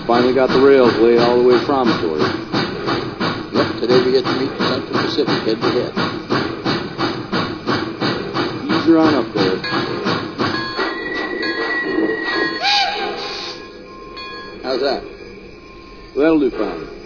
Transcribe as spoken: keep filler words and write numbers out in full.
finally got the rails laid all the way promontory. Yep, today we get to meet the Central Pacific head to head. Ease her on up there. How's that? That'll do fine.